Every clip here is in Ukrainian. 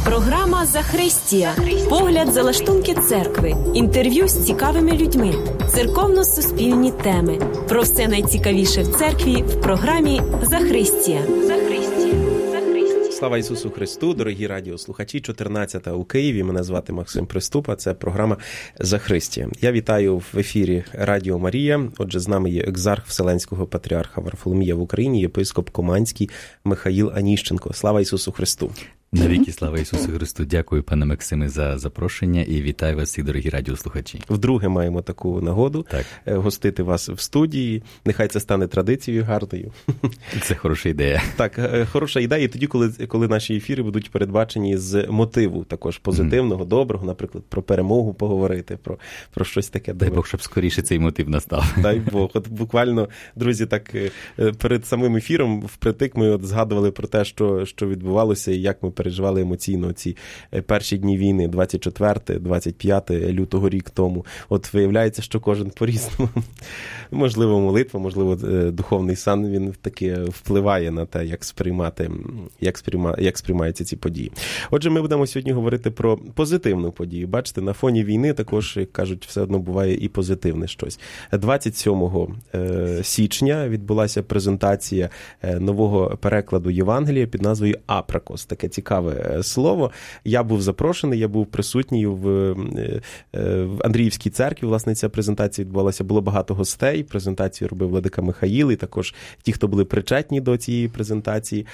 Програма «Захристія». Погляд за лаштунки церкви. Інтерв'ю з цікавими людьми. Церковно-суспільні теми. Про все найцікавіше в церкві в програмі «Захристія». Слава Ісусу Христу, дорогі радіослухачі, 14-та у Києві. Мене звати Максим Приступа, це програма «Захристія». Я вітаю в ефірі Радіо Марія. Отже, з нами є екзарх Вселенського патріарха Варфоломія в Україні, єпископ Команський Михаїл Аніщенко. Слава Ісусу Христу! Навіки слава Ісусу Христу. Дякую, пане Максиме, за запрошення і вітаю вас всіх, дорогі радіослухачі. Вдруге маємо таку нагоду гостити вас в студії. Нехай це стане традицією гарною. Це хороша ідея. Так, хороша ідея. І тоді, коли наші ефіри будуть передбачені з мотиву також позитивного, доброго, наприклад, про перемогу поговорити, про щось таке. Дай Бог, щоб скоріше цей мотив настав. Дай Бог. От буквально, друзі, так перед самим ефіром впритик ми згадували про те, що відбувалося і як ми переживали емоційно ці перші дні війни, 24-25 лютого рік тому. От виявляється, що кожен по-різному. Можливо, молитва, можливо, духовний сан, він таки впливає на те, як сприймаються ці події. Отже, ми будемо сьогодні говорити про позитивну подію. Бачите, на фоні війни також, як кажуть, все одно буває і позитивне щось. 27 січня відбулася презентація нового перекладу Євангелія під назвою «Апракос». Таке цікаве слово. Я був запрошений, я був присутній в Андріївській церкві. Власне, ця презентація відбувалася. Було багато гостей. Презентацію робив владика Михаїл і також ті, хто були причетні до цієї презентації.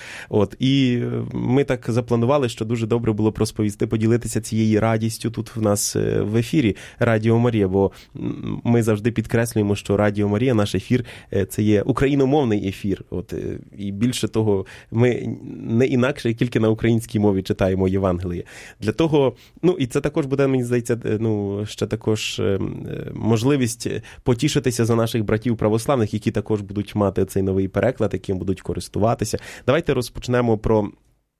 І ми так запланували, що дуже добре було розповісти, поділитися цією радістю тут в нас в ефірі Радіо Марія, бо ми завжди підкреслюємо, що Радіо Марія, наш ефір, це є україномовний ефір. І більше того, ми не інакше, тільки на українській мові читаємо Євангеліє. Для того, і це також буде, мені здається, ще також можливість потішитися за наших братів православних, які також будуть мати цей новий переклад, яким будуть користуватися. Давайте розпочнемо про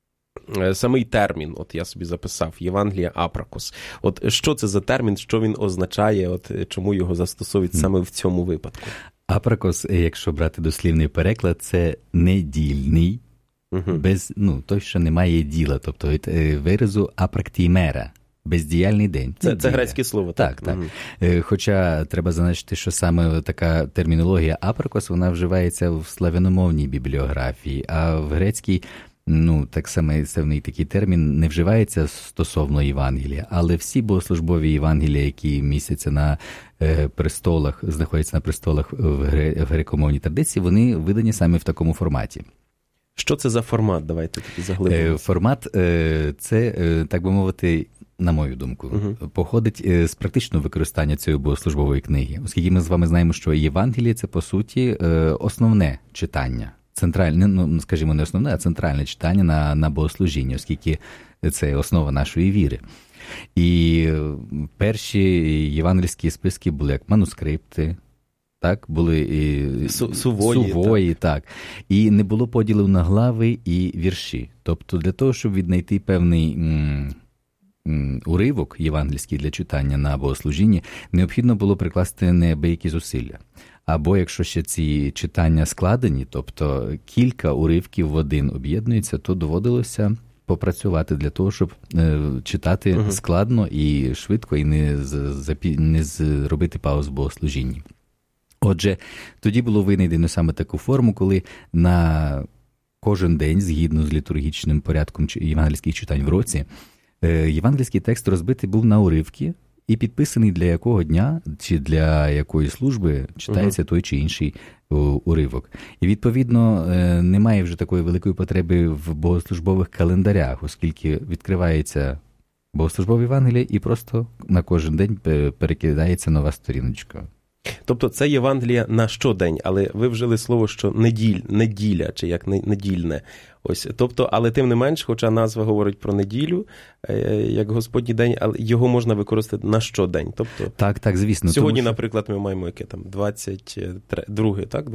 самий термін. Я собі записав Євангелія Апракос. Що це за термін, що він означає, чому його застосовують саме в цьому випадку? Апракос, якщо брати дослівний переклад, це недільний, без, той, що не має діла, тобто від виразу апрактімера, бездіяльний день. Це грецьке слово, так? Так. Хоча треба зазначити, що саме така термінологія апракос, вона вживається в славяномовній бібліографії, а в грецькій, так само цей такий термін не вживається стосовно Євангелія, але всі богослужбові Євангелія, які містяться на престолах, знаходяться на престолах в греко-мовній традиції, вони видані саме в такому форматі. Що це за формат? Давайте таки заглибимося. Формат – це, так би мовити, на мою думку, походить з практичного використання цієї богослужбової книги. Оскільки ми з вами знаємо, що Євангеліє – це, по суті, основне читання. Центральне, скажімо, не основне, а центральне читання на богослужінні, оскільки це основа нашої віри. І перші євангельські списки були як манускрипти, так, були і сувої, так. І не було поділу на глави і вірші. Тобто для того, щоб віднайти певний уривок євангельський для читання на богослужінні, необхідно було прикласти неабиякі зусилля. Або якщо ще ці читання складені, тобто кілька уривків в один об'єднуються, то доводилося попрацювати для того, щоб читати складно і швидко, і не зробити пауз в богослужінні. Отже, тоді було винайдено саме таку форму, коли на кожен день, згідно з літургічним порядком євангельських читань в році, євангельський текст розбитий був на уривки і підписаний, для якого дня чи для якої служби читається той чи інший уривок. І, відповідно, немає вже такої великої потреби в богослужбових календарях, оскільки відкривається богослужбове Євангеліє і просто на кожен день перекидається нова сторіночка. Тобто це Євангелія на щодень, але ви вжили слово, що неділя, чи як недільне. Тобто, але тим не менш, хоча назва говорить про неділю, як Господній день, але його можна використати на щодень. Тобто, так, звісно. Сьогодні, наприклад, ми маємо яке там 22, так?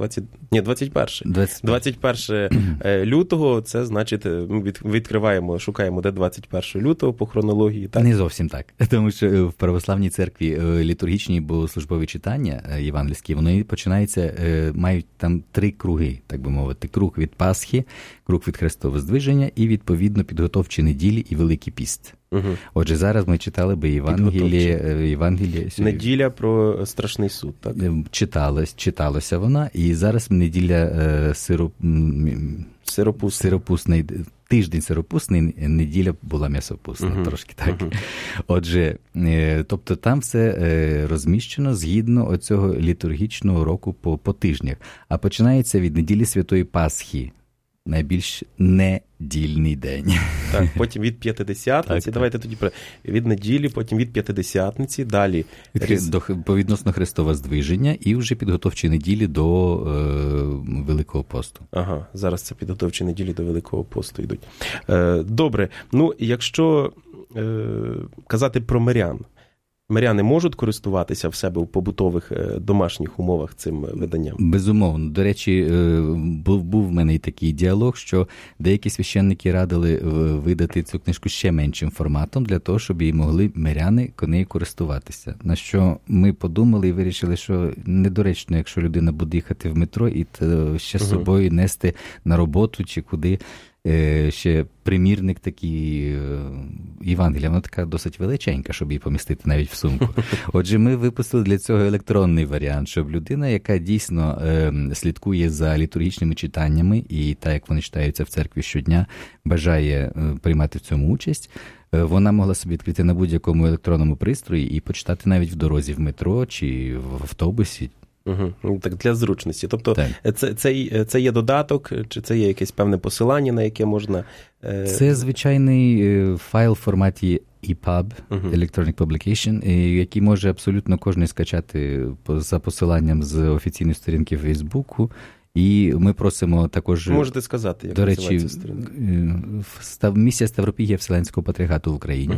21 лютого, це значить, ми відкриваємо, шукаємо, де 21 лютого по хронології, так? Не зовсім так. Тому що в православній церкві літургічні богослужбові читання євангельські, вони починаються, мають там 3 круги, так би мовити. Круг від Пасхи, круг від Христове Здвиження і, відповідно, підготовчі неділі і Великий піст. Отже, зараз ми читали би Євангеліє. Неділя про страшний суд, так? Читалося вона, і зараз неділя сиропусний, тиждень сиропусний, неділя була м'ясопусна, трошки так. Отже, тобто там все розміщено згідно оцього літургічного року по тижнях. А починається від неділі Святої Пасхи, найбільш недільний день. Так, потім від П'ятидесятниці, давайте тоді від неділі, потім від П'ятидесятниці, далі по відносно Христового Здвиження і вже підготовчі неділі до Великого посту. Ага, зараз це підготовчі неділі до Великого посту йдуть. Добре, якщо казати про мирян, миряни можуть користуватися в себе в побутових домашніх умовах цим виданням? Безумовно. До речі, був в мене і такий діалог, що деякі священники радили видати цю книжку ще меншим форматом, для того, щоб і могли миряни нею користуватися. На що ми подумали і вирішили, що недоречно, якщо людина буде їхати в метро і ще з собою нести на роботу чи куди ще примірник такий Євангелія, вона така досить величенька, щоб її помістити навіть в сумку. Отже, ми випустили для цього електронний варіант, щоб людина, яка дійсно слідкує за літургічними читаннями і так, як вони читаються в церкві щодня, бажає приймати в цьому участь, вона могла собі відкрити на будь-якому електронному пристрої і почитати навіть в дорозі в метро чи в автобусі. Так, для зручності. Тобто це є додаток, чи це є якесь певне посилання, на яке можна... Це звичайний файл в форматі EPUB, Electronic Publication, який може абсолютно кожен скачати за посиланням з офіційної сторінки Фейсбуку. І ми просимо також... Можете сказати, як називається сторінка? Місія Ставропігія Вселенського Патріархату в Україні.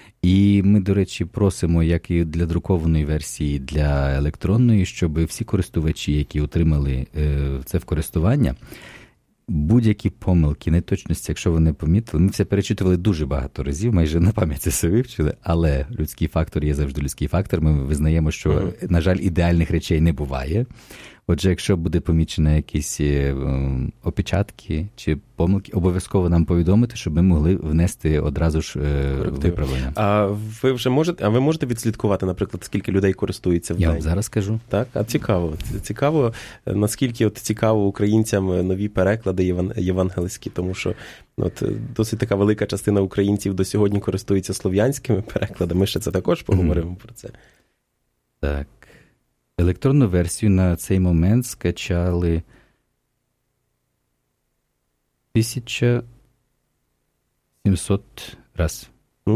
І ми, до речі, просимо, як і для друкованої версії, для електронної, щоб всі користувачі, які отримали це в користування, будь-які помилки, неточності, якщо вони помітили, ми все перечитували дуже багато разів, майже на пам'ять це все вивчили, але людський фактор є завжди людський фактор. Ми визнаємо, що, на жаль, ідеальних речей не буває. Отже, якщо буде помічено якісь опечатки чи помилки, обов'язково нам повідомити, щоб ми могли внести одразу ж виправлення. А ви можете відслідкувати, наприклад, скільки людей користуються в день? Я вам зараз скажу. Так? А цікаво, наскільки цікаво українцям нові переклади євангельські, тому що досить така велика частина українців до сьогодні користуються слов'янськими перекладами. Ми ще це також поговоримо про це. Так. Електронну версію на цей момент скачали 1700 раз.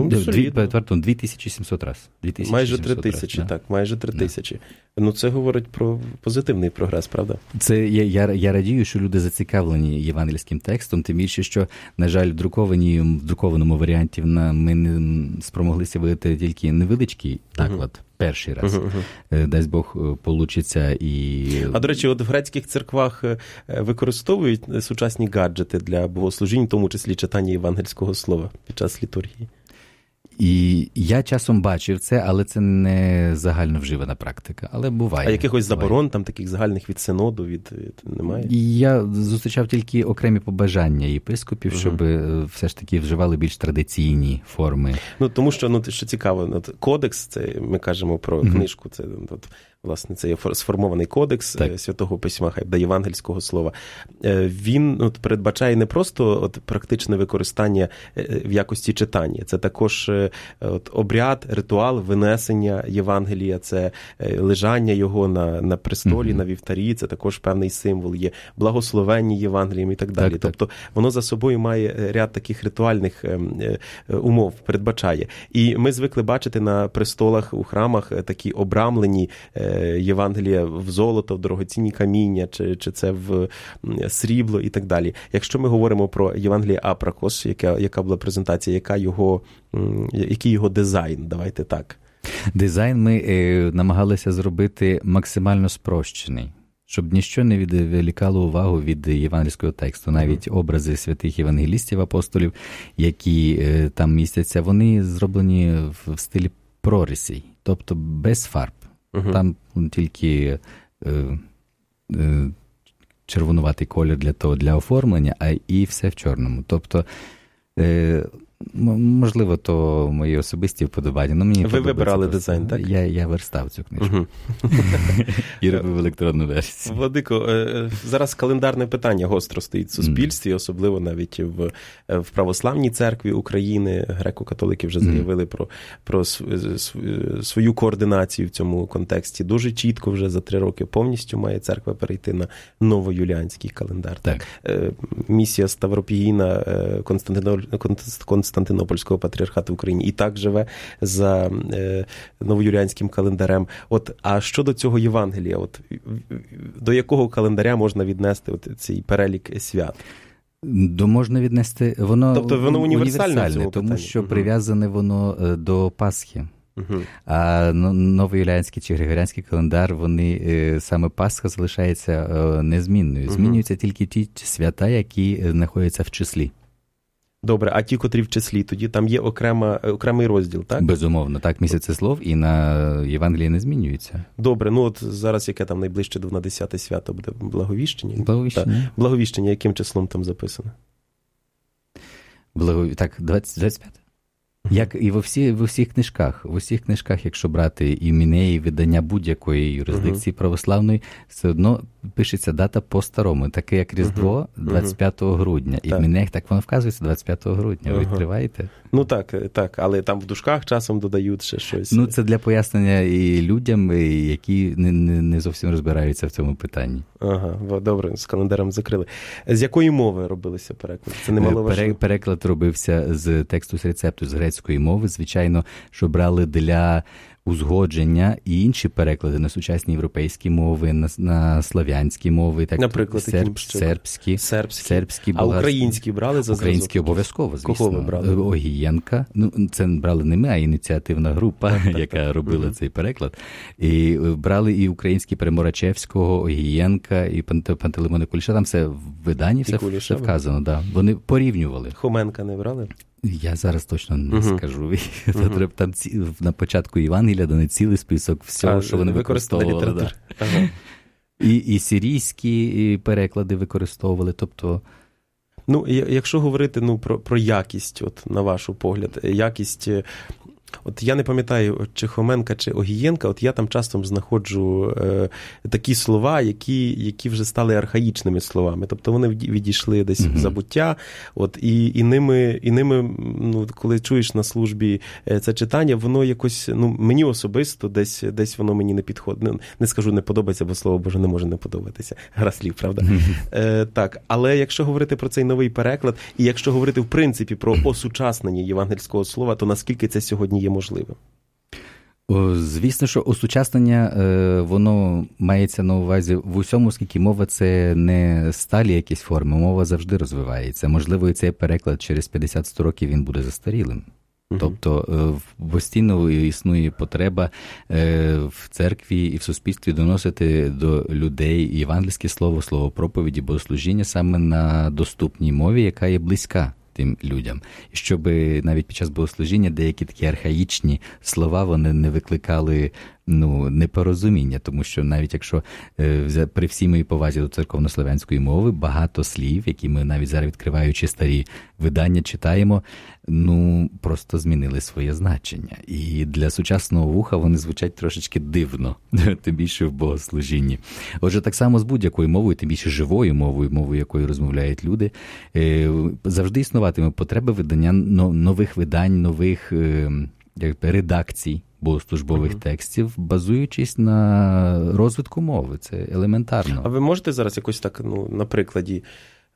2700 раз. Майже 3000, так, майже 3000. Це говорить про позитивний прогрес, правда? Це я радію, що люди зацікавлені євангельським текстом, тим більше, що, на жаль, в друкованому варіанті ми не спромоглися видати тільки невеличкий наклад. Перший раз. Дасть Бог, получиться і... А, до речі, в грецьких церквах використовують сучасні гаджети для богослужінь, в тому числі читання євангельського слова під час літургії? І я часом бачив це, але це не загально вживана практика. Але буває. А якихось заборон, там таких загальних від синоду, немає? Я зустрічав тільки окремі побажання єпископів, щоб все ж таки вживали більш традиційні форми. Тому що, що цікаво, кодекс, це ми кажемо про книжку, це власне, це є сформований кодекс Святого Письма, до євангельського слова. Він передбачає не просто практичне використання в якості читання, це також обряд, ритуал винесення Євангелія, це лежання його на престолі, на вівтарі, це також певний символ, є благословення Євангелієм і так далі. Тобто воно за собою має ряд таких ритуальних умов, передбачає. І ми звикли бачити на престолах у храмах такі обрамлені Євангелія в золото, в дорогоцінні каміння, чи це в срібло і так далі. Якщо ми говоримо про Євангеліє Апракос, яка була презентація, який його дизайн, давайте так. Дизайн ми намагалися зробити максимально спрощений, щоб ніщо не відволікало увагу від євангельського тексту. Навіть образи святих євангелістів, апостолів, які там містяться, вони зроблені в стилі прорисей, тобто без фарб. Там тільки червонуватий колір для оформлення, а і все в чорному. Тобто, можливо, то мої особисті вподобання. Мені ви вибирали дизайн, так? Я верстав цю книжку. І робив електронну версію. Владико, зараз календарне питання гостро стоїть в суспільстві, особливо навіть в православній церкві України. Греко-католики вже заявили про свою координацію в цьому контексті. Дуже чітко вже за 3 роки повністю має церква перейти на новоюліанський календар. Так. Місія Ставропігійна Константинопольського патріархату в Україні і так живе за новоюліанським календарем. А щодо цього Євангелія, до якого календаря можна віднести цей перелік свят? Можна віднести, воно універсальне в цьому тому питанні. що прив'язане воно до Пасхи. А новоюліанський чи григоріанський календар, вони, саме Пасха залишається незмінною. Змінюються тільки ті свята, які знаходяться в числі. Добре, а ті, котрі в числі, тоді там є окремий розділ, так? Безумовно, так, місяцеслов і на Євангелії не змінюється. Добре, зараз яке там найближче до 10 свято буде? Благовіщення? Благовіщення. Благовіщення, яким числом там записано? Так, 25. Як і в усіх книжках, якщо брати імінеї, видання будь-якої юрисдикції православної, все одно пишеться дата по-старому, таке як Різдво 25 грудня. І в імінеях так воно вказується 25 грудня. Ви відкриваєте? Так, але там в дужках часом додають ще щось. Це для пояснення і людям, які не зовсім розбираються в цьому питанні. Добре, з календарем закрили. З якої мови робилися переклади? Це немаловажливо. Переклад робився з тексту з рецепту, з грецької мови. Звичайно, що брали для узгодження і інші переклади на сучасні європейські мови, на слав'янські мови, так, наприклад, сербські, а українські брали за зразок? Українські обов'язково, звісно. Кого ви брали? Огієнка. Це брали не ми, а ініціативна група, яка робила цей переклад. І брали і українські Переморачевського, Огієнка, і Пантелеймона Куліша. Там все в виданні, все вказано. Да. Вони порівнювали. Хоменка не брали? Я зараз точно не скажу. Там на початку Євангелія дане цілий список всього, що вони використовували. І сирійські переклади використовували, тобто... Якщо говорити про якість, на ваш погляд, якість... Я не пам'ятаю, чи Хоменка, чи Огієнка, я там часто знаходжу такі слова, які вже стали архаїчними словами. Тобто вони відійшли десь в забуття, і ними, коли чуєш на службі це читання, воно якось, мені особисто десь воно мені не підходить. Не скажу, не подобається, бо слово Боже не може не подобатися. Гра слів, правда? Так, але якщо говорити про цей новий переклад, і якщо говорити в принципі про осучаснення євангельського слова, то наскільки це сьогодні є можливим? Звісно, що осучаснення, воно мається на увазі в усьому, оскільки мова – це не сталі якісь форми, мова завжди розвивається. Можливо, і цей переклад через 50-100 років він буде застарілим. Тобто постійно існує потреба в церкві і в суспільстві доносити до людей євангельське слово проповіді, богослужіння саме на доступній мові, яка є близька тим людям. І щоб навіть під час богослужіння деякі такі архаїчні слова, вони не викликали непорозуміння, тому що навіть якщо при всій моїй повазі до церковнослов'янської мови, багато слів, які ми навіть зараз відкриваючи старі видання читаємо, просто змінили своє значення. І для сучасного вуха вони звучать трошечки дивно, тим більше в богослужінні. Отже, так само з будь-якою мовою, тим більше живою мовою, якою розмовляють люди, завжди існуватиме потреба видання нових видань, нових редакцій богослужбових текстів, базуючись на розвитку мови. Це елементарно. А ви можете зараз якось так, на прикладі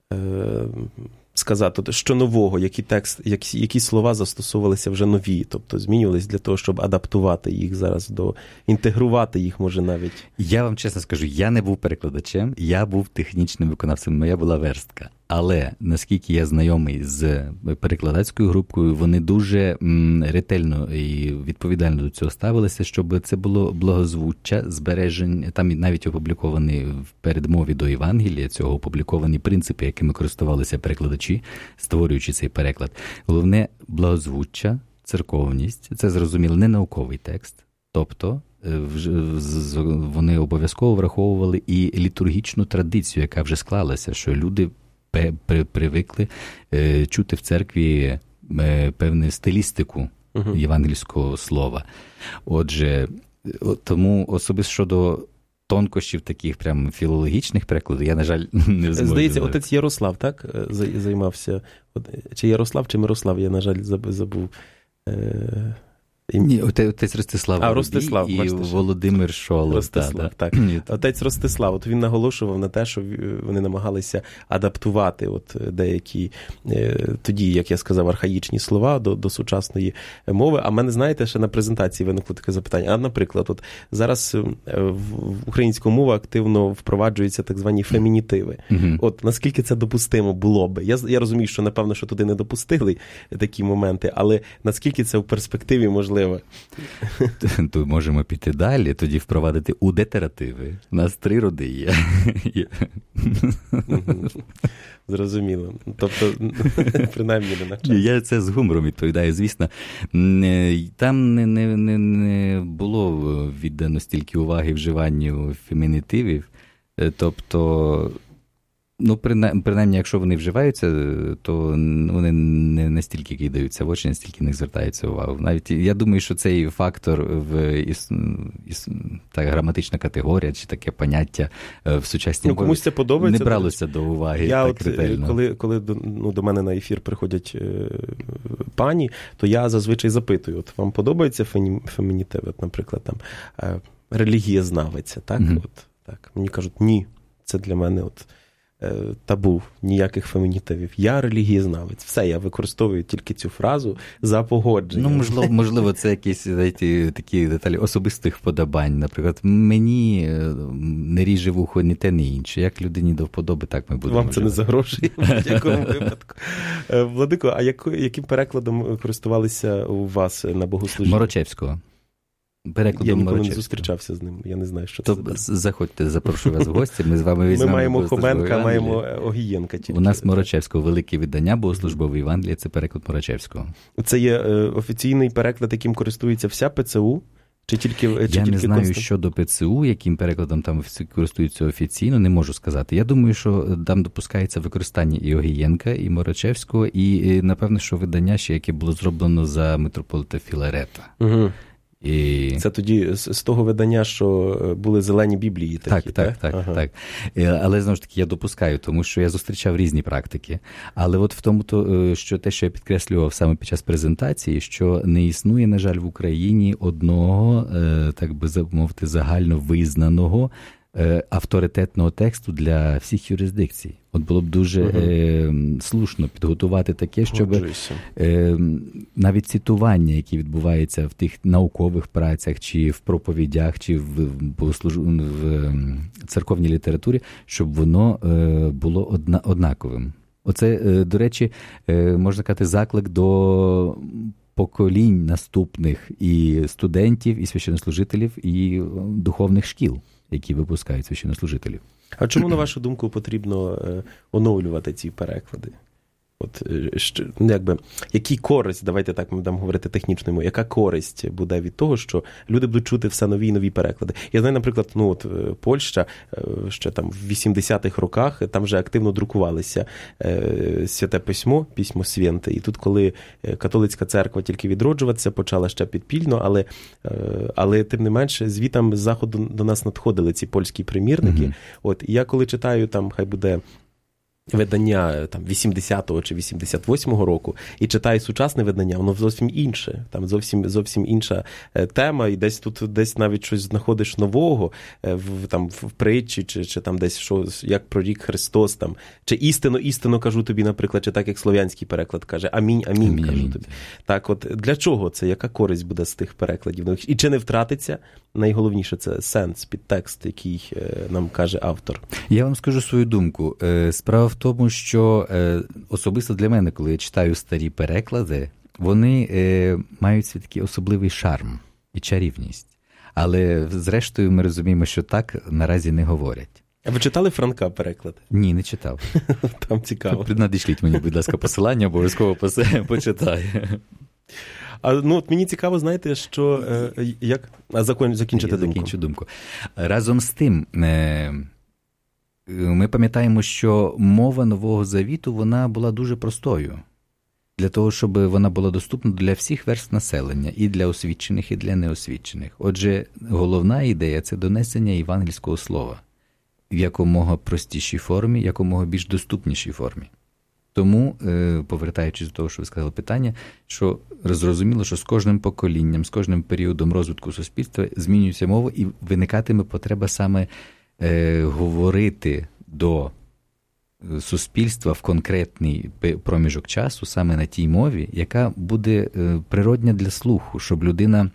сказати, що нового, які слова застосовувалися вже нові, тобто змінювалися для того, щоб адаптувати їх зараз, інтегрувати їх, може, навіть? Я вам чесно скажу, я не був перекладачем, я був технічним виконавцем, моя була верстка. Але, наскільки я знайомий з перекладацькою групою, вони дуже ретельно і відповідально до цього ставилися, щоб це було благозвуччя, збереження, там навіть опубліковані в передмові до Євангелія, цього опубліковані принципи, якими користувалися перекладачі, створюючи цей переклад. Головне – благозвуччя, церковність, це, зрозуміло, не науковий текст, тобто вони обов'язково враховували і літургічну традицію, яка вже склалася, що люди привикли чути в церкві певну стилістику євангельського слова. Отже, тому особисто щодо тонкощів таких прям філологічних перекладів, я, на жаль, не зможу. Здається, отець Ярослав, так, займався? Чи Ярослав, чи Мирослав, я, на жаль, забув. Ні, отець Ростислав Ростислав, і Володимир Шолов. Ростислав, так. Отець Ростислав, от він наголошував на те, що вони намагалися адаптувати от деякі, тоді, як я сказав, архаїчні слова до сучасної мови. А в мене, знаєте, ще на презентації виникло таке запитання. А, наприклад, от зараз в українську мову активно впроваджуються так звані фемінітиви. От наскільки це допустимо було би? Я розумію, що, напевно, що туди не допустили такі моменти, але наскільки це в перспективі можливо? То можемо піти далі, тоді впровадити удетеративи. У нас 3 роди є. Зрозуміло. Тобто, принаймні не на час. Я це з гумором відповідаю, звісно. Там не було віддано стільки уваги вживанню фемінітивів. Тобто, принаймні, якщо вони вживаються, то вони не настільки кидаються в очі, настільки не звертаються увагу. Навіть я думаю, що цей фактор та граматична категорія чи таке поняття в сучасній мові комусь це подобається, не бралося до уваги. Я так ретельно. Коли до мене на ефір приходять пані, то я зазвичай запитую, от вам подобається фемінітив, от, наприклад, там релігієзнавиця, так? Так. Мені кажуть, ні, це для мене табу, ніяких фемінітивів. Я релігієзнавець. Все, я використовую тільки цю фразу за погодженням. Можливо, це якісь такі деталі особистих вподобань. Наприклад, мені не ріже вухо ні те, ні інше. Як людині до вподоби, так ми будемо. Вам це не загрожує в будь-якому випадку. Владико, а яким перекладом користувалися у вас на богослужінні? Морочевського. Я ніколи не зустрічався з ним, я не знаю, що це. Заходьте, запрошую вас в гості, ми з вами візьмемо. Ми маємо Хоменка, маємо Огієнка. У нас Морочевського велике видання, богослужбове Євангеліє, це переклад Морочевського. Це є офіційний переклад, яким користується вся ПЦУ? Я не знаю щодо ПЦУ, яким перекладом там користуються офіційно, не можу сказати. Я думаю, що там допускається використання і Огієнка, і Морочевського, і напевно, що видання ще, яке було зроблено за митрополита Філарета. Угу. Це тоді з того видання, що були зелені біблії такі, так? Так. Але, знову ж таки, я допускаю, тому що я зустрічав різні практики. Але от в тому, що те, що я підкреслював саме під час презентації, що не існує, на жаль, в Україні одного, так би мовити, загально визнаного авторитетного тексту для всіх юрисдикцій. От було б дуже слушно підготувати таке, щоб навіть цитування, які відбуваються в тих наукових працях, чи в проповідях, чи в церковній літературі, щоб воно було однаковим. Оце, до речі, можна сказати, заклик до поколінь наступних і студентів, і священнослужителів, і духовних шкіл, які випускають священнослужителів. А чому, на вашу думку, потрібно оновлювати ці переклади? От, який користь, давайте так ми будемо говорити технічною мовою, яка користь буде від того, що люди будуть чути все нові і нові переклади? Я знаю, наприклад, Польща ще там в 80-х роках, там вже активно друкувалися Святе Письмо, Письмо Святе, і тут, коли католицька церква тільки відроджуватися, почала ще підпільно, але тим не менше, звітам з заходу до нас надходили ці польські примірники. От, і я коли читаю, там, хай буде видання там 80-го чи 88-го року і читаю сучасне видання, воно зовсім інше. Там зовсім інша тема, і десь навіть щось знаходиш нового в притчі, чи там десь що, як прорік Христос, там, чи істину кажу тобі, наприклад, чи так, як слов'янський переклад каже, амінь, кажу тобі. Так от, для чого це? Яка користь буде з тих перекладів? І чи не втратиться? Найголовніше, це сенс, підтекст, який нам каже автор. Я вам скажу свою думку. Справа в тому, що особисто для мене, коли я читаю старі переклади, вони мають свій такий особливий шарм і чарівність. Але, зрештою, ми розуміємо, що так наразі не говорять. А ви читали Франка переклад? Ні, не читав. Там цікаво. Надішліть мені, будь ласка, посилання, обов'язково почитаю. От мені цікаво, знаєте, що... як? Закінчити думку. Закінчу думку. Разом з тим, ми пам'ятаємо, що мова Нового Завіту, вона була дуже простою. Для того, щоб вона була доступна для всіх верств населення, і для освічених, і для неосвічених. Отже, головна ідея – це донесення євангельського слова в якомога простішій формі, якомога більш доступнішій формі. Тому, повертаючись до того, що ви сказали питання, що зрозуміло, що з кожним поколінням, з кожним періодом розвитку суспільства змінюється мова і виникатиме потреба саме говорити до суспільства в конкретний проміжок часу саме на тій мові, яка буде природня для слуху, щоб людина,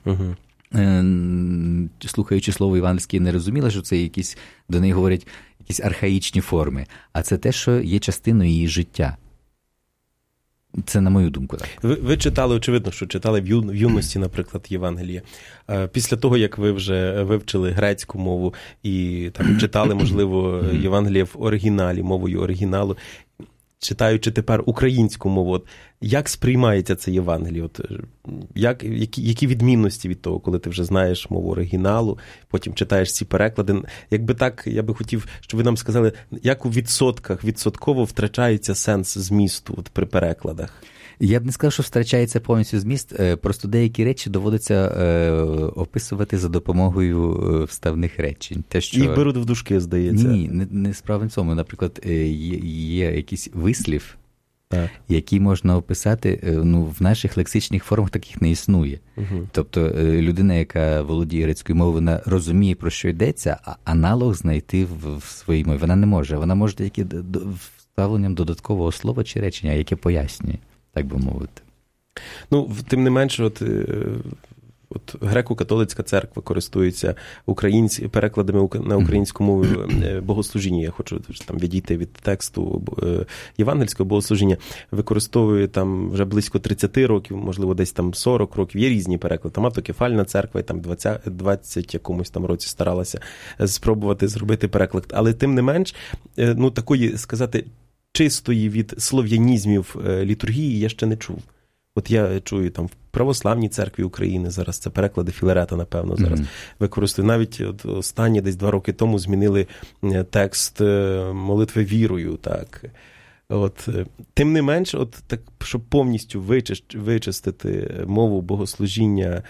слухаючи слово євангельське, не розуміла, що це якісь, до неї говорять якісь архаїчні форми, а це те, що є частиною її життя. Це на мою думку. Так. Ви читали, очевидно, що читали в юності, наприклад, Євангеліє. Після того, як ви вже вивчили грецьку мову і там читали, можливо, Євангеліє в оригіналі, мовою оригіналу, читаючи тепер українську мову, як сприймається це Євангеліє? Які відмінності від того, коли ти вже знаєш мову оригіналу, потім читаєш ці переклади? Якби так, я би хотів, щоб ви нам сказали, як у відсотково втрачається сенс змісту при перекладах? Я б не сказав, що втрачається повністю зміст, просто деякі речі доводиться описувати за допомогою вставних речень. Те, що... Їх беруть в дужки, здається. Ні, не справа в цьому. Наприклад, є якийсь вислів, який можна описати, в наших лексичних формах таких не існує. Тобто людина, яка володіє грецькою мовою, вона розуміє, про що йдеться, а аналог знайти в своїй мові вона не може. Вона може тільки вставленням додаткового слова чи речення, яке пояснює, так би мовити. Тим не менше, от греко-католицька церква користується перекладами на українську мову богослужіння. Я хочу там відійти від тексту євангельського богослужіння. Використовує там вже близько 30 років, можливо, десь там 40 років. Є різні переклади. Там автокефальна церква і там 20 якомусь там році старалася спробувати зробити переклад. Але тим не менш, такої, сказати, чистої від слов'янізмів літургії я ще не чув. От я чую там в Православній церкві України зараз, це переклади Філарета, напевно, зараз використовую. Навіть останні десь 2 роки тому змінили текст молитви вірою, так. Тим не менш, так, щоб повністю вичистити мову богослужіння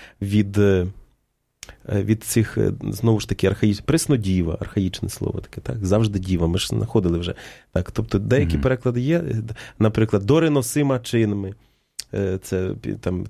від цих, знову ж таки, преснодіва, архаїчне слово таке, так, завжди діва, ми ж знаходили вже. Так, тобто деякі переклади є, наприклад, дореносима чинами. Це там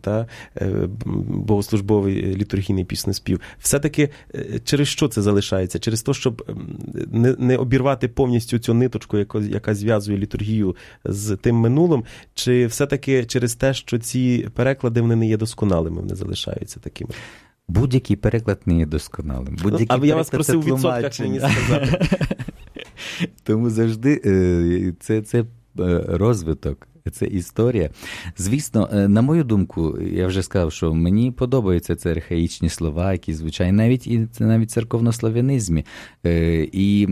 богослужбовий літургійний піснеспів. Все-таки через що це залишається? Через те, щоб не обірвати повністю цю ниточку, яка зв'язує літургію з тим минулим, чи все-таки через те, що ці переклади вони не є досконалими, вони залишаються такими? Будь-який переклад не є досконалим. А я вас просив у відсотках мені сказати. Тому завжди це розвиток. Це історія. Звісно, на мою думку, я вже сказав, що мені подобаються ці архаїчні слова, які звучать навіть в церковнослав'янизмі. І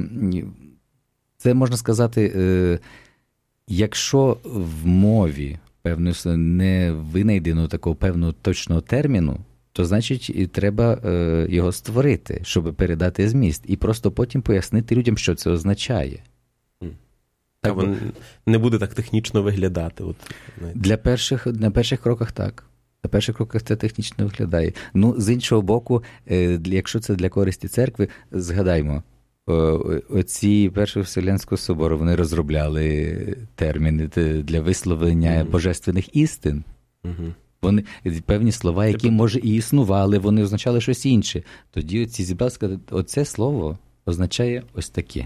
це можна сказати, якщо в мові не винайдено такого певного точного терміну, то значить і треба його створити, щоб передати зміст. І просто потім пояснити людям, що це означає. Так, не буде так технічно виглядати. На перших кроках так. На перших кроках це технічно виглядає. З іншого боку, якщо це для користі церкви, згадаймо, оці Першого Вселенського собору, вони розробляли терміни для висловлення божественних істин. Вони, певні слова, які, може, і існували, вони означали щось інше. Тоді ці зібрали сказати, оце слово означає ось таке.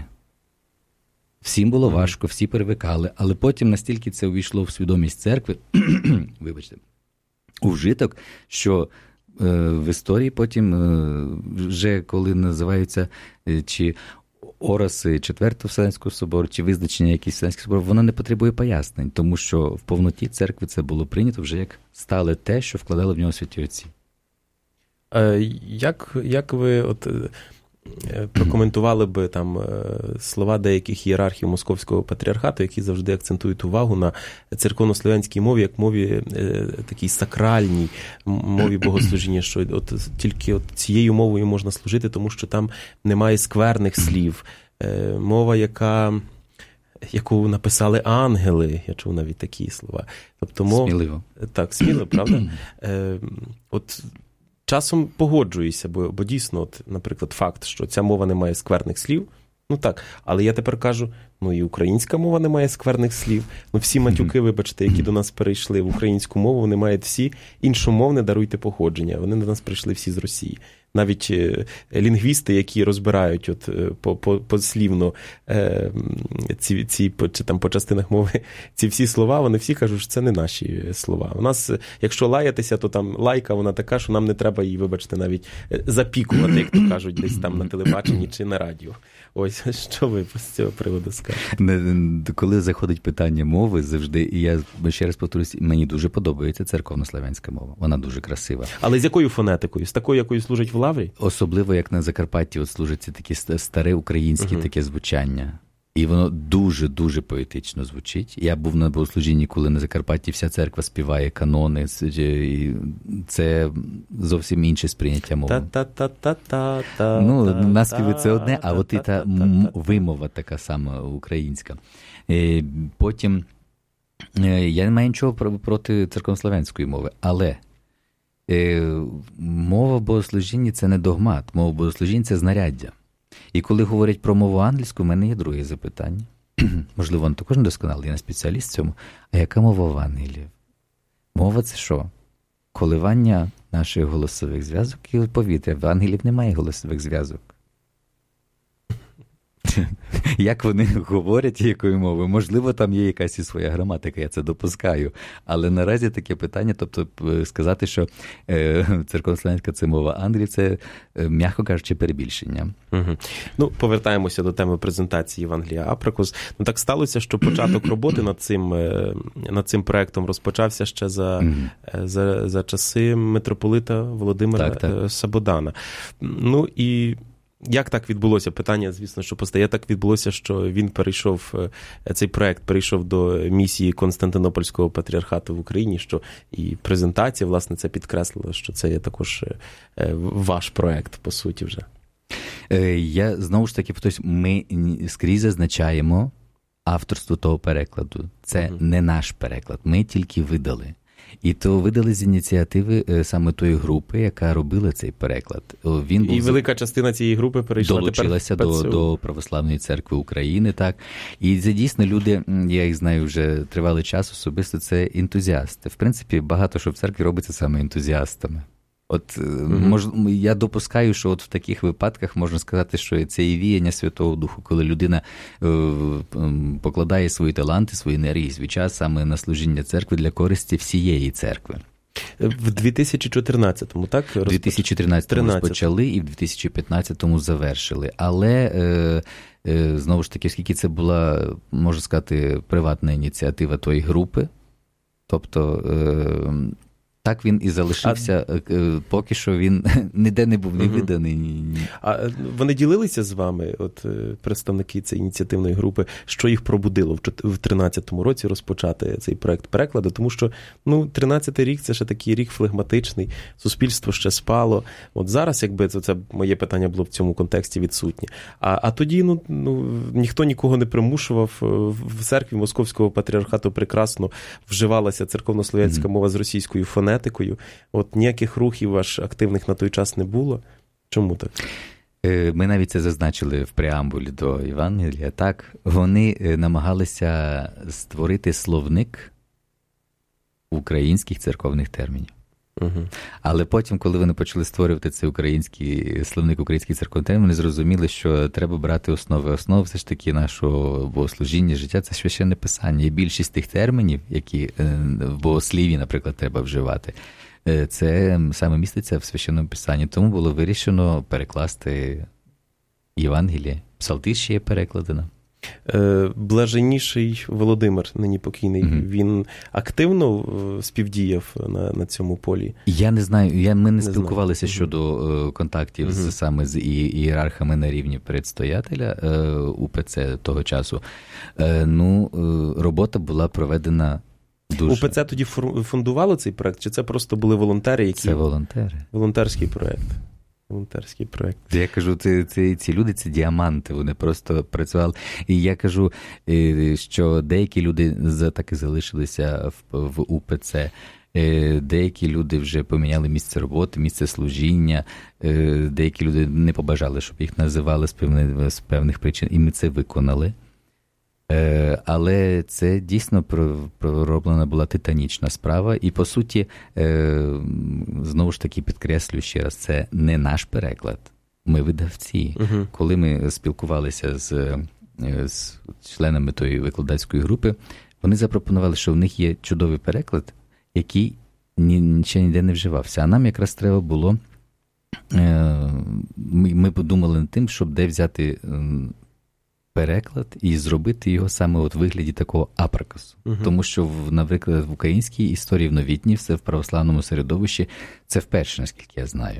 Всім було важко, всі перевикали, але потім настільки це увійшло в свідомість церкви, вибачте, у вжиток, що в історії потім, вже коли називаються чи ораси Четвертого Вселенського собору, чи визначення якийсь Вселенський собор, воно не потребує пояснень, тому що в повноті церкви це було прийнято вже як стале те, що вкладали в нього святі отці. Як ви прокоментували би там слова деяких ієрархів Московського патріархату, які завжди акцентують увагу на церковнослов'янській мові, як мові такій сакральній, мові богослужіння, що от тільки от цією мовою можна служити, тому що там немає скверних слів. Мова, яку написали ангели, я чув навіть такі слова. Тобто, сміливо. Так, сміливо, правда? От часом погоджуюся, бо дійсно, от, наприклад, факт, що ця мова не має скверних слів, ну так, але я тепер кажу, ну і українська мова не має скверних слів. Ну всі матюки, вибачте, які до нас перейшли в українську мову, вони мають всі іншомовне, даруйте походження. Вони до нас прийшли всі з Росії. Навіть лінгвісти, які розбирають от послівно ці чи там по частинах мови ці всі слова, вони всі кажуть, що це не наші слова. У нас, якщо лаятися, то там лайка, вона така, що нам не треба її, вибачте, навіть запікувати, як то кажуть, десь там на телебаченні чи на радіо. Ось, що ви з цього приводу скажете? Коли заходить питання мови, завжди, і я ще раз повторюсь, мені дуже подобається церковнослов'янська мова. Вона дуже красива. Але з якою фонетикою? З такою, якою служить в лаврі? Особливо, як на Закарпатті от служиться таке старе українське таке звучання. І воно дуже-дуже поетично звучить. Я був на богослужінні, коли на Закарпатті вся церква співає канони. Це зовсім інше сприйняття мови. Ну, наспіви це одне, а от і та вимова така сама українська. Потім, я не маю нічого проти церковнослов'янської мови, але мова богослужіння – це не догмат. Мова богослужіння – це знаряддя. І коли говорять про мову англійську, в мене є друге запитання. Можливо, воно також недосконале, я не спеціаліст в цьому. А яка мова в Ангелії? Мова – це що? Коливання наших голосових зв'язок і повітря. В ангелів немає голосових зв'язок. Як вони говорять, якою мовою? Можливо, там є якась і своя граматика, я це допускаю. Але наразі таке питання, тобто сказати, що церковнослов'янська – це мова Англії, це, м'яко кажучи, перебільшення. Угу. Ну, повертаємося до теми презентації Євангелія Априкос. Ну, так сталося, що початок роботи над цим проектом розпочався ще за часи митрополита Володимира Сабодана. Ну, і як так відбулося? Питання, звісно, що постає. Так відбулося, що він цей проект перейшов до місії Константинопольського патріархату в Україні, що і презентація, власне, це підкреслила, що це є також ваш проект, по суті, вже. Я, знову ж таки, ми скрізь зазначаємо авторство того перекладу. Це не наш переклад, ми тільки видали. І то видали з ініціативи саме тої групи, яка робила цей переклад. І велика частина цієї групи долучилася до Православної церкви України, так. І це дійсно люди, я їх знаю вже тривалий час особисто, це ентузіасти. В принципі, багато що в церкві робиться саме ентузіастами. От, я допускаю, що от в таких випадках можна сказати, що це і віяння Святого Духу, коли людина покладає свої таланти, свої енергії, свій час саме на служіння церкви для користі всієї церкви. В 2014-му, так? В 2013-му розпочали і в 2015-му завершили. Але, знову ж таки, оскільки це була, можна сказати, приватна ініціатива тої групи, тобто так він і залишився, поки що він ніде не був не виданий. А вони ділилися з вами, от представники цієї ініціативної групи, що їх пробудило в 2013 році розпочати цей проект перекладу? Тому що, 13-й рік – це ще такий рік флегматичний, суспільство ще спало. От зараз, якби це моє питання було в цьому контексті відсутнє. А тоді, ніхто нікого не примушував. В церкві Московського патріархату прекрасно вживалася церковнослов'янська мова з російською фонетикою. От ніяких рухів аж активних на той час не було. Чому так? Ми навіть це зазначили в преамбулі до Євангелія. Так, вони намагалися створити словник українських церковних термінів. Але потім, коли вони почали створювати цей український словник українських церковних термінів, вони зрозуміли, що треба брати основи. Основа все ж таки нашого богослужіння, життя – це священне писання. І більшість тих термінів, які в богослів'ї, наприклад, треба вживати, це саме міститься в священному писанні. Тому було вирішено перекласти Євангеліє. Псалтир ще є перекладено. Блаженніший Володимир, нині покійний, він активно співдіяв на цьому полі? Я не знаю, ми не спілкувалися щодо контактів саме з ієрархами на рівні предстоятеля УПЦ того часу. Робота була проведена дуже. УПЦ тоді фундувало цей проект, чи це просто були волонтери, які... Це волонтери. Волонтерський проект. Волонтерський проект. Я кажу, ці люди – це діаманти, вони просто працювали. І я кажу, що деякі люди так і залишилися в УПЦ, деякі люди вже поміняли місце роботи, місце служіння, деякі люди не побажали, щоб їх називали з певних причин, і ми це виконали. Але це дійсно пророблена була титанічна справа. І, по суті, знову ж таки підкреслюю ще раз, це не наш переклад. Ми видавці. Коли ми спілкувалися з членами тої викладацької групи, вони запропонували, що в них є чудовий переклад, який ще ніде не вживався. А нам якраз треба було, ми подумали над тим, щоб де взяти переклад і зробити його саме от в вигляді такого априкосу. Тому що, наприклад, в українській історії, в новітній, все в православному середовищі, це вперше, наскільки я знаю.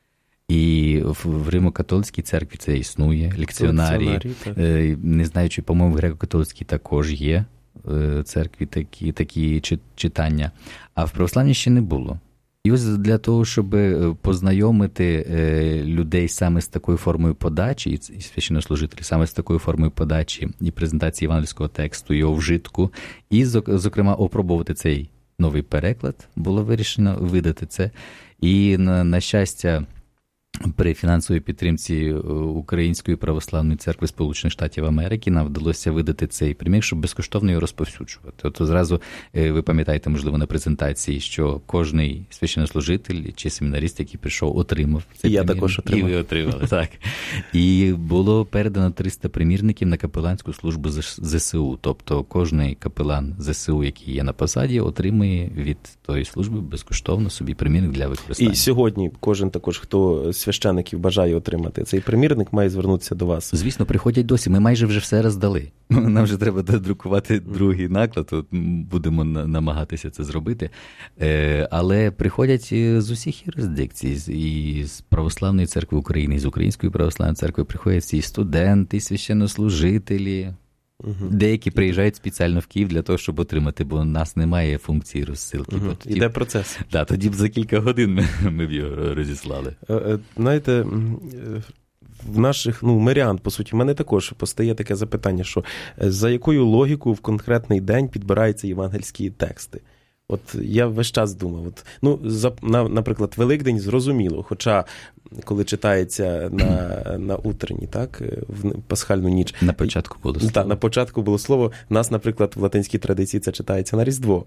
І в Римо-католицькій церкві це існує, лекціонарії. Не знаю, чи, по-моєму, в греко-католицькій також є церкві такі читання, а в православній ще не було. І ось для того, щоб познайомити людей саме з такою формою подачі, і священнослужителів саме з такою формою подачі і презентації євангельського тексту, його вжитку, і, зокрема, опробувати цей новий переклад, було вирішено видати це. І, на щастя, при фінансовій підтримці Української православної церкви Сполучених Штатів Америки нам вдалося видати цей примір, щоб безкоштовно його розповсюджувати. От зразу ви пам'ятаєте, можливо, на презентації, що кожний священнослужитель чи семінарист, який прийшов, отримав цей примірник. Я також отримав. І ви отримали, так. І було передано 300 примірників на капеланську службу ЗСУ. Тобто кожний капелан ЗСУ, який є на посаді, отримує від тої служби безкоштовно собі примірник для використання. І сьогодні кожен також, хто священиків бажає отримати цей примірник, має звернутися до вас. Звісно, приходять досі. Ми майже вже все роздали. Нам вже треба друкувати другий наклад, от будемо намагатися це зробити. Але приходять з усіх юрисдикцій, і з Православної церкви України, і з Української православної церкви приходять і студенти, і священнослужителі. Деякі приїжджають спеціально в Київ для того, щоб отримати, бо у нас немає функції розсилки. Іде процес. Так, тоді б за кілька годин ми б його розіслали. Знаєте, в наших, мирян, по суті, в мене також постає таке запитання, що за якою логікою в конкретний день підбираються євангельські тексти? От я весь час думав, наприклад, Великдень зрозуміло, хоча коли читається на утренні, так, в пасхальну ніч. На початку було слово. Так, на початку було слово. В нас, наприклад, в латинській традиції це читається на Різдво.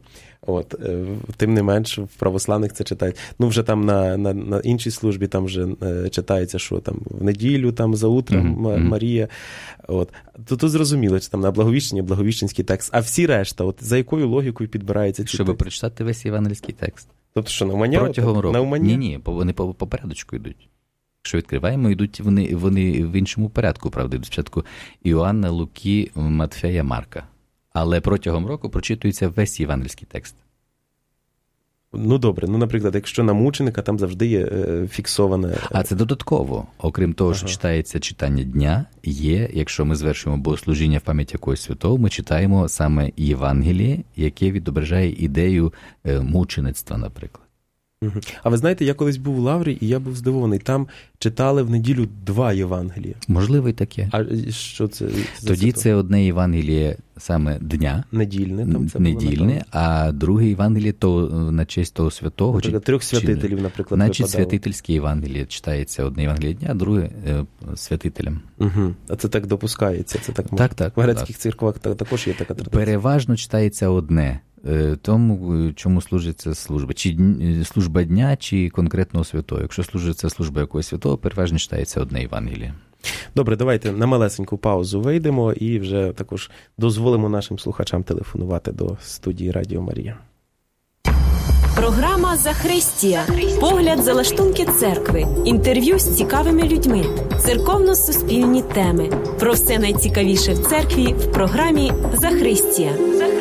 Тим не менш, в православних це читають. Вже там на іншій службі там вже читається, що там в неділю, там за утром Марія. Тут зрозуміло, чи там на Благовіщення, Благовіщенський текст. А всі решта, за якою логікою підбирається ці щоб прочитати весь євангельський текст. Тобто що, навмання? Протягом року. Навмання? Ні, вони по порядочку йдуть. Якщо відкриваємо, йдуть вони в іншому порядку, правда, йдуть спочатку Іоанна, Луки, Матфея, Марка. Але протягом року прочитується весь євангельський текст. Добре, наприклад, якщо на мученика, там завжди є фіксоване... А це додатково. Окрім того, що читається читання дня, є, якщо ми звершуємо богослужіння в пам'ять якогось святого, ми читаємо саме Євангеліє, яке відображає ідею мучеництва, наприклад. А ви знаєте, я колись був у Лаврі, і я був здивований. Там читали в неділю 2 Євангелія. Можливо, і таке. А що це? Тоді це одне Євангеліє саме дня. Недільне. Там це недільне, було, а друге Євангеліє то на честь того святого. Наприклад, 3 святителів, наприклад, значить, святительське Євангеліє читається одне Євангеліє дня, а друге святителям. А це так допускається? Це так, так. В грецьких церквах також є така традиція? Переважно читається одне. Тому, чому служиться служба. Чи служба дня, чи конкретного святого. Якщо служиться служба якогось святого, переважно читається одне Євангеліє. Добре, давайте на малесеньку паузу вийдемо і вже також дозволимо нашим слухачам телефонувати до студії Радіо Марія. Програма Програма «Захристія». Погляд за лаштунки церкви. Інтерв'ю з цікавими людьми. Церковно-суспільні теми. Про все найцікавіше в церкві в програмі «Захристія».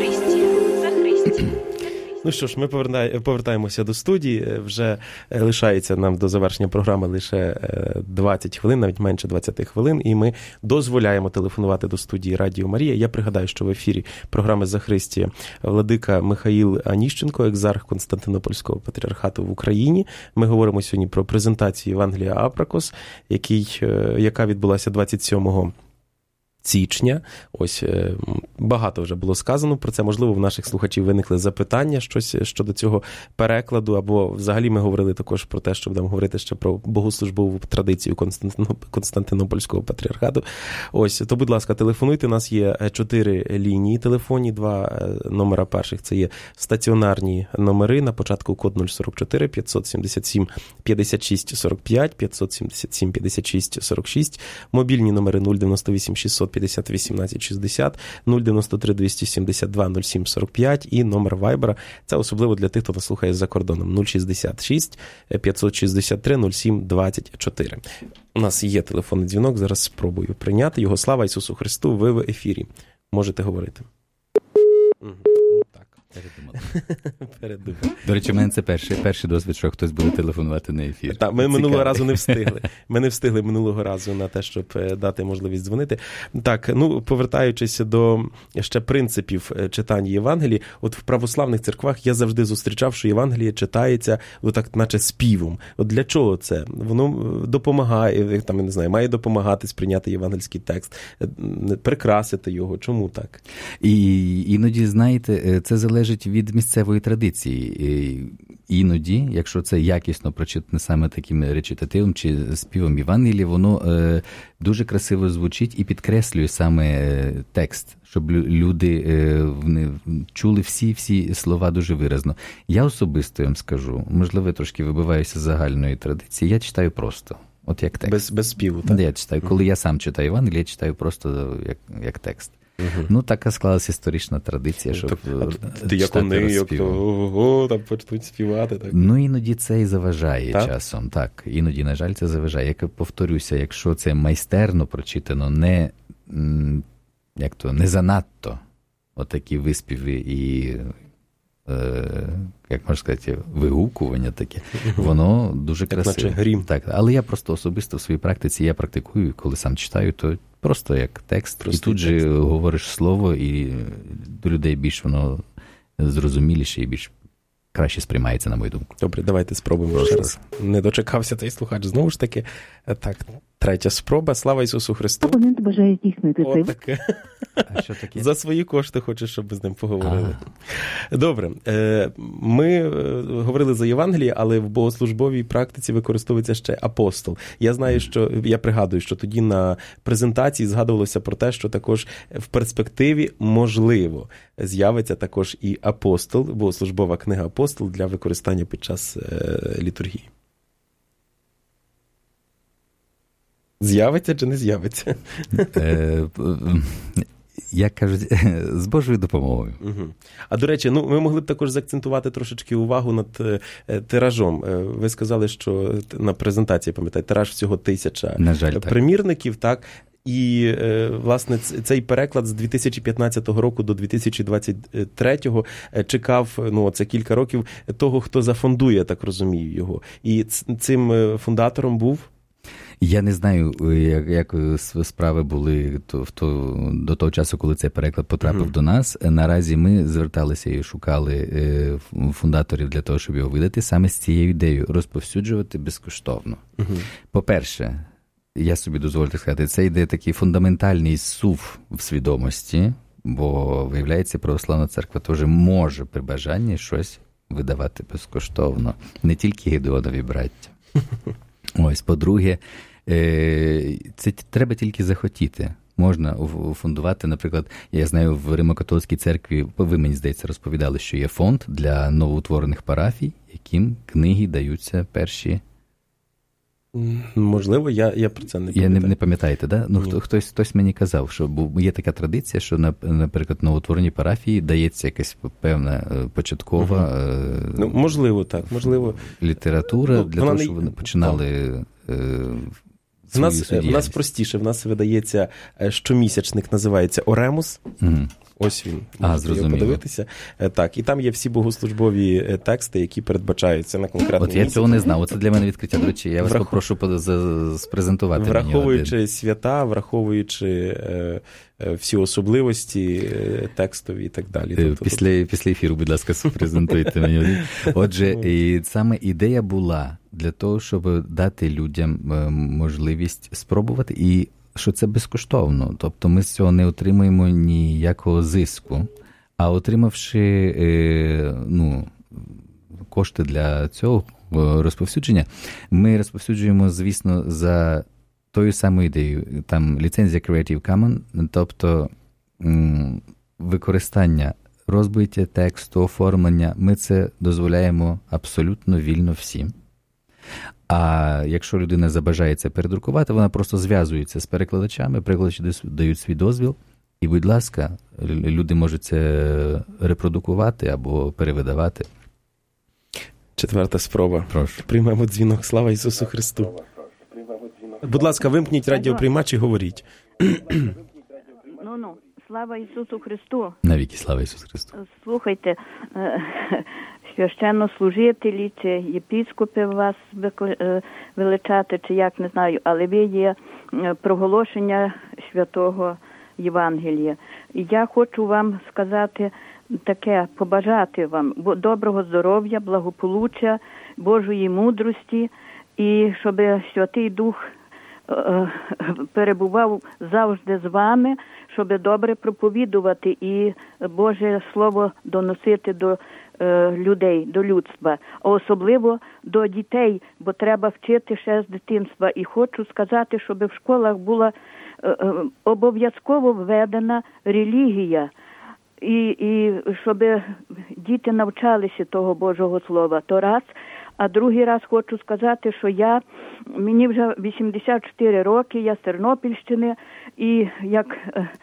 Ну що ж, ми повертаємося до студії. Вже лишається нам до завершення програми лише 20 хвилин, навіть менше 20 хвилин, і ми дозволяємо телефонувати до студії Радіо Марія. Я пригадаю, що в ефірі програми «Захристія» владика Михаїл Аніщенко, екзарх Константинопольського патріархату в Україні. Ми говоримо сьогодні про презентацію Євангелія Апракос, яка відбулася 27 січня. Ось багато вже було сказано про це. Можливо, в наших слухачів виникли запитання щось щодо цього перекладу, або взагалі ми говорили також про те, що будемо говорити ще про богослужбову традицію Константинопольського патріархату. Ось, то, будь ласка, телефонуйте. У нас є 4 лінії телефонні, 2 номера перших. Це є стаціонарні номери. На початку код 044 577 56 45, 577 56 46. Мобільні номери 098 650 18 60, 093 272 07 45 і номер Вайбера. Це особливо для тих, хто нас слухає за кордоном. 066 563 07 24. У нас є телефонний дзвінок, зараз спробую прийняти його. Слава Ісусу Христу, ви в ефірі. Можете говорити. Передумав. До речі, в мене це перший досвід, що хтось буде телефонувати на ефір. Так, ми минулого разу не встигли. Ми не встигли минулого разу на те, щоб дати можливість дзвонити. Так, повертаючись до ще принципів читання Євангелії, от в православних церквах я завжди зустрічав, що Євангеліє читається отак, наче співом. От для чого це? Воно допомагає, там, я не знаю, має допомагати сприйняти євангельський текст, прикрасити його. Чому так? І іноді, знаєте, це залежить від місцевої традиції. Іноді, якщо це якісно прочитане саме таким речитативом чи співом Євангелія, воно дуже красиво звучить і підкреслює саме текст, щоб люди чули всі слова дуже виразно. Я особисто вам скажу, можливо, трошки вибиваюся з загальної традиції, я читаю просто, от як текст. Без співу, так? Я читаю. Коли я сам читаю Євангелія, я читаю просто як текст. Така склалася історична традиція, щоб читати там почнуть співати. Так. Іноді це і заважає часом. Так, іноді, на жаль, це заважає. Як повторюся, якщо це майстерно прочитано, не занадто отакі виспіви і, як можна сказати, вигукування таке, воно дуже красиве. Наче грім. Так, але я просто особисто в своїй практиці, я практикую, коли сам читаю, то просто як текст, і тут же говориш слово, і до людей більш воно зрозуміліше і більш краще сприймається, на мою думку. Добре, давайте спробуємо ще раз. Не дочекався цей слухач. Знову ж таки, так, третя спроба. Слава Ісусу Христу. Абонент бажає здійснити цей. А що таке? За свої кошти хочеш, щоб з ним поговорили. Добре. Ми говорили за Євангеліє, але в богослужбовій практиці використовується ще апостол. Я пригадую, що тоді на презентації згадувалося про те, що також в перспективі, можливо, з'явиться також і апостол, богослужбова книга апостол для використання під час літургії. З'явиться чи не з'явиться? Як кажуть, з Божою допомогою. А, до речі, ми могли б також заакцентувати трошечки увагу над тиражом. Ви сказали, що на презентації, пам'ятаєте, тираж всього 1000 примірників, так? І, власне, цей переклад з 2015 року до 2023 чекав, це кілька років, того, хто зафондує, так розумію, його. І цим фундатором був? Я не знаю, як справи були до того часу, коли цей переклад потрапив до нас. Наразі ми зверталися і шукали фундаторів для того, щоб його видати саме з цією ідеєю – розповсюджувати безкоштовно. По-перше, я собі дозволю сказати, це йде такий фундаментальний сув в свідомості, бо, виявляється, православна церква теж може при бажанні щось видавати безкоштовно. Не тільки Гедеонові браття. Ось, по-друге, це треба тільки захотіти. Можна фондувати, наприклад, я знаю, в Римо-католицькій церкві, ви, мені здається, розповідали, що є фонд для новоутворених парафій, яким книги даються перші Можливо, я про це не пам'ятаю. Не пам'ятаєте, да? Ну, хтось мені казав, що є така традиція, що, наприклад, новотвореній парафії дається якась певна початкова можливо, так, можливо. Література для того, щоб вони починали в нас простіше, в нас видається щомісячник, називається «Оремус». Ось він, можете його подивитися. Так, і там є всі богослужбові тексти, які передбачаються на конкретний місяць. От я цього не знав, оце для мене відкриття. До речі, я вас попрошу спрезентувати мені. Враховуючи свята, враховуючи всі особливості текстові і так далі. Після ефіру, будь ласка, спрезентуйте мені. Отже, і саме ідея була для того, щоб дати людям можливість спробувати, і що це безкоштовно. Тобто ми з цього не отримуємо ніякого зиску, а отримавши кошти для цього розповсюдження, ми розповсюджуємо, звісно, за тою самою ідеєю. Там ліцензія Creative Commons, тобто використання, розбиття тексту, оформлення, ми це дозволяємо абсолютно вільно всім. А якщо людина забажає це передрукувати, вона просто зв'язується з перекладачами, перекладачі дають свій дозвіл, і, будь ласка, люди можуть це репродукувати або перевидавати. 4-та спроба. Прошу. Приймемо дзвінок. Слава Ісусу Христу. Будь ласка, вимкніть радіоприймач і говоріть. Слава Ісусу Христу. Навіки слава Ісусу Христу. Слухайте, священнослужителі чи єпископи вас величати, чи як, не знаю, але ви є проголошення святого Євангелія. І я хочу вам сказати таке, побажати вам доброго здоров'я, благополуччя, Божої мудрості, і щоб Святий Дух перебував завжди з вами, щоб добре проповідувати і Боже Слово доносити до людей, до людства, а особливо до дітей, бо треба вчити ще з дитинства. І хочу сказати, щоб в школах була обов'язково введена релігія, і щоб діти навчалися того Божого Слова. То раз. А другий раз хочу сказати, що мені вже 84 роки, я з Тернопільщини, і як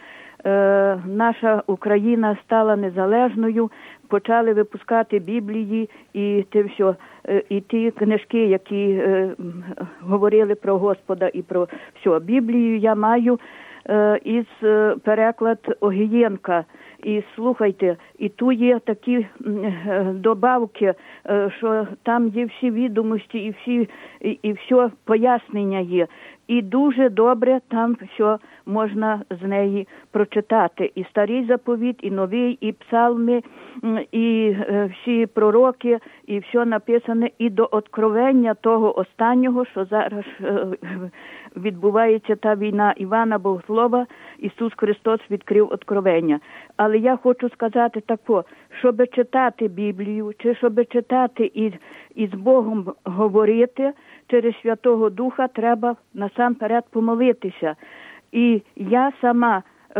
наша Україна стала незалежною, почали випускати Біблії і ті книжки, які говорили про Господа і про все. Біблію я маю із переклад Огієнка. І слухайте, і тут є такі добавки, що там є всі відомості і все пояснення є. І дуже добре там все можна з неї прочитати. І Старий Заповіт, і Новий, і Псалми, і всі пророки, і все написане, і до откровення того останнього, що зараз відбувається та війна Івана Богослова, Ісус Христос відкрив откровення. Але я хочу сказати тако, щоб читати Біблію, чи щоб читати і з Богом говорити, через Святого Духа треба насамперед помолитися. І я сама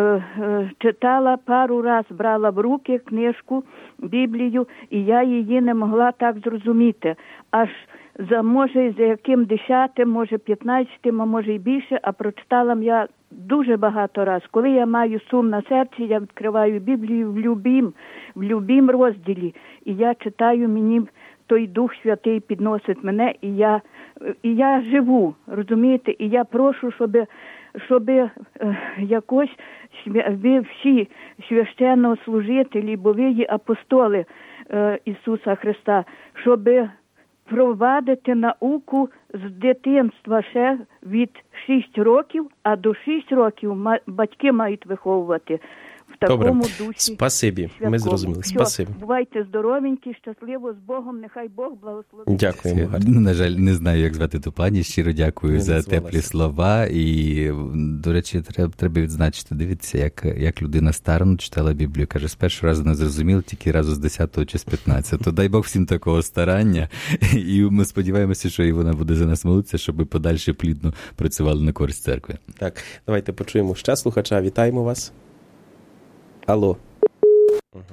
читала пару раз, брала в руки книжку, Біблію, і я її не могла так зрозуміти. Аж може за яким 10-тим, може 15-тим, а може й більше, а прочитала я дуже багато раз. Коли я маю сум на серці, я відкриваю Біблію в любім розділі, і я читаю, мені той Дух Святий підносить мене, і я живу, розумієте? І я прошу, щоб якось ви всі священнослужителі, бо ви є апостоли Ісуса Христа, щоб провадити науку з дитинства ще від 6 років, а до 6 років батьки мають виховувати в такому дусі. Спасибі, ми зрозуміли. Спасибі. Бувайте здоровенькі, щасливо, з Богом, нехай Бог благословить. Дякуємо. На жаль, не знаю, як звати ту пані, щиро дякую за теплі слова. І, до речі, треба відзначити, дивіться, як людина старано читала Біблію. Каже, з першого разу не зрозумів, тільки разу з 10-го чи з 15-го. Дай Бог всім такого старання. І ми сподіваємося, що і вона буде за нас молитися, щоб ми подальше плідно працювали на користь церкви. Так, давайте почуємо ще слухача. Вітаємо вас. Алло.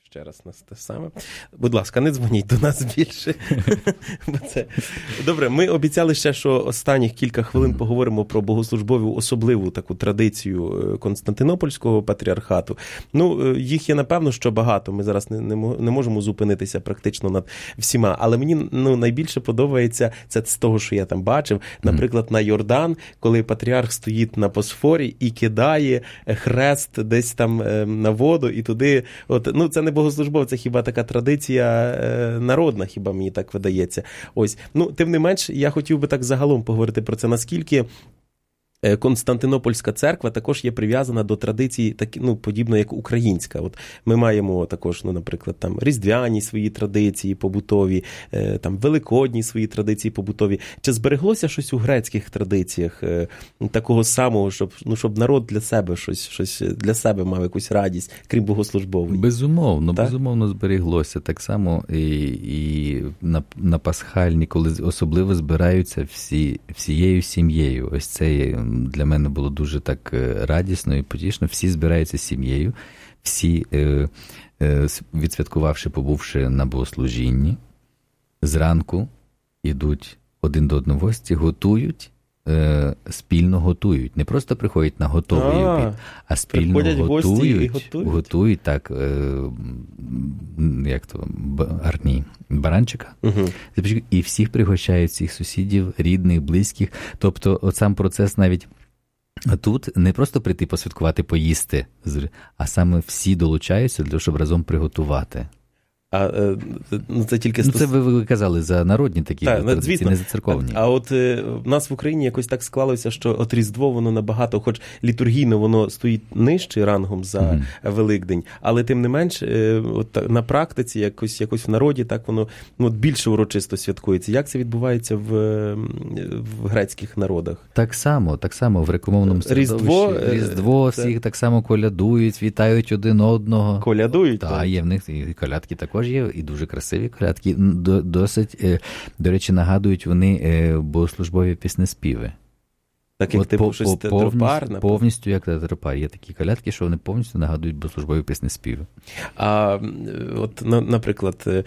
ще раз нас те саме. Будь ласка, не дзвоніть до нас більше. Добре, ми обіцяли ще, що останніх кілька хвилин поговоримо про богослужбову особливу таку традицію Константинопольського патріархату. Ну, їх є, напевно, що багато. Ми зараз не можемо зупинитися практично над всіма. Але мені найбільше подобається це з того, що я там бачив. Наприклад, на Йордан, коли патріарх стоїть на Босфорі і кидає хрест десь там на воду і туди. Це не богослужбова, це хіба така традиція народна, хіба мені так видається. Ось. Тим не менш, я хотів би так загалом поговорити про це, наскільки Константинопольська церква також є прив'язана до традиції, подібно як українська. Ми маємо також, наприклад, там різдвяні свої традиції побутові, там великодні свої традиції побутові. Чи збереглося щось у грецьких традиціях такого самого, щоб народ для себе щось для себе мав якусь радість, крім богослужбової? Безумовно збереглося. Так само і на пасхальні, коли особливо збираються всією сім'єю. Ось це для мене було дуже так радісно і потішно. Всі збираються з сім'єю, всі, відсвяткувавши, побувши на богослужінні, зранку йдуть один до одного в гості, готують, спільно готують. Не просто приходять на готовий обід, а спільно готують так, арні баранчика. І всіх пригощають, всіх сусідів, рідних, близьких. Тобто, сам процес навіть тут не просто прийти посвяткувати, поїсти, а саме всі долучаються для того, щоб разом приготувати. Це тільки це ви казали за народні такі традиції, не за церковні. А от в нас в Україні якось так склалося, що от Різдво, воно набагато, хоч літургійно воно стоїть нижче рангом за Великдень, але тим не менш от на практиці якось в народі так воно більше урочисто святкується. Як це відбувається в грецьких народах? Так само в грекомовному середовищі. Різдво всіх так само колядують, вітають один одного. Колядують? Так, є в них і колядки також є, і дуже красиві колядки. Досить, до речі, нагадують вони богослужбові піснеспіви. Так як типу щось тропар? Повністю як тропар. Є такі колядки, що вони повністю нагадують богослужбові піснеспіви. А от, наприклад,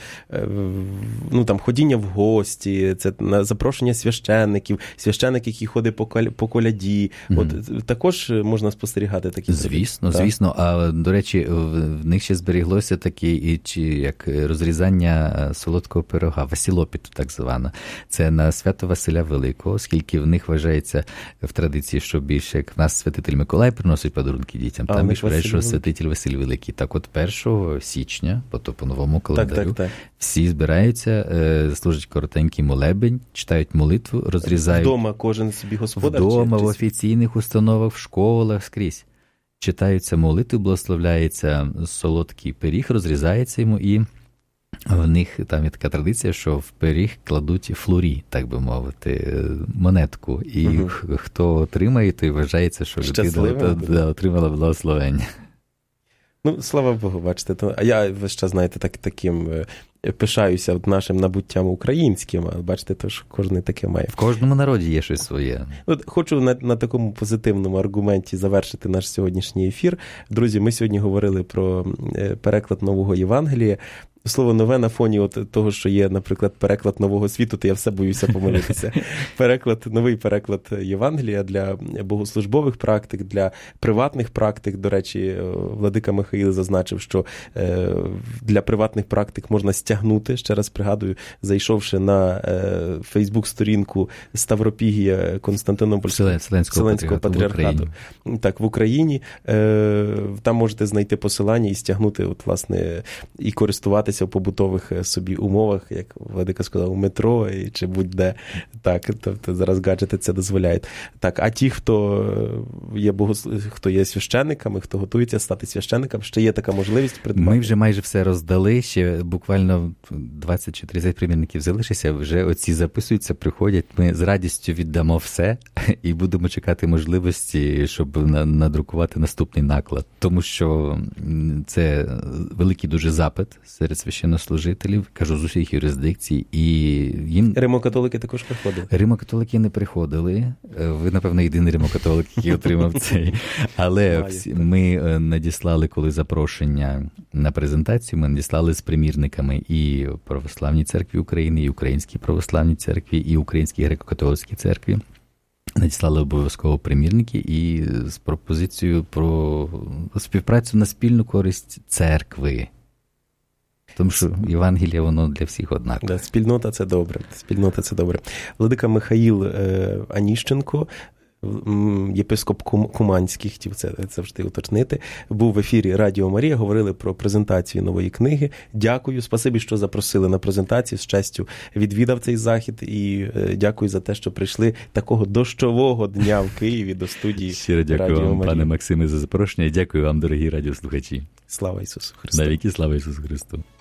там ходіння в гості, це на запрошення священників, священник, який ходить по коляді, от також можна спостерігати такі. Звісно. А, до речі, в них ще зберіглося таке, як розрізання солодкого пирога, василопіт так звана. Це на свято Василя Великого, оскільки в них вважається в традиції, що більше, як в нас святитель Миколай приносить подарунки дітям, там більше вважають, що святитель Василь Великий. Так от 1 січня, по новому календарю, всі збираються, служать коротенький молебень, читають молитву, розрізають. Вдома кожен собі господар? Вдома, в офіційних установах, в школах, скрізь. Читаються молитви, благословляється солодкий пиріг, розрізається йому і в них там є така традиція, що в пиріг кладуть флорі, так би мовити, монетку. І хто отримає, то вважається, що людина отримала благословення. Слава Богу, бачите. А я весь час, знаєте, таким пишаюся нашим набуттям українським, а бачите, то ж кожен таке має. В кожному народі є щось своє. Хочу на такому позитивному аргументі завершити наш сьогоднішній ефір. Друзі, ми сьогодні говорили про переклад Нового Євангелія. Слово «нове» на фоні того, що є, наприклад, переклад Нового світу, то я все боюся помилитися. Новий переклад Євангелія для богослужбових практик, для приватних практик. До речі, владика Михаїл зазначив, що для приватних практик можна стягнути, ще раз пригадую, зайшовши на Фейсбук-сторінку Ставропігія Константинопольського Вселенського патріархату. Так, в Україні. Там можете знайти посилання і стягнути, власне, і користуватися в побутових собі умовах, як владика сказав, у метро чи будь-де. Так, тобто зараз гаджети це дозволяють. Так, а ті, хто є священниками, хто готується стати священником, ще є така можливість придбати. Ми вже майже все роздали, ще буквально 20 чи 30 примірників залишиться, вже оці записуються, приходять, ми з радістю віддамо все, і будемо чекати можливості, щоб надрукувати наступний наклад. Тому що це великий дуже запит серед священнослужителів, кажу, з усіх юрисдикцій. І їм... Римо-католики також приходили? Римо-католики не приходили. Ви, напевно, єдиний римо-католик, який отримав цей. Але ми надіслали, коли запрошення на презентацію, ми надіслали з примірниками і Православній церкві України, і Українській Православній церкві, і Українській греко-католицькій церкві. Надіслали обов'язково примірники і з пропозицією про співпрацю на спільну користь церкви. Тому що Євангеліє, воно для всіх однакове. Да, спільнота – це добре. Спільнота – це добре. Владика Михаїл Аніщенко, єпископ Куманський, хотів це завжди уточнити, був в ефірі Радіо Марія, говорили про презентацію нової книги. Дякую, спасибі, що запросили на презентацію, з честю відвідав цей захід і дякую за те, що прийшли такого дощового дня в Києві до студії Щиро Радіо Марія. дякую вам, пане Максиме, за запрошення і дякую вам, дорогі радіослухачі. Слава Ісусу Христу! Навіки слава Ісусу Христу!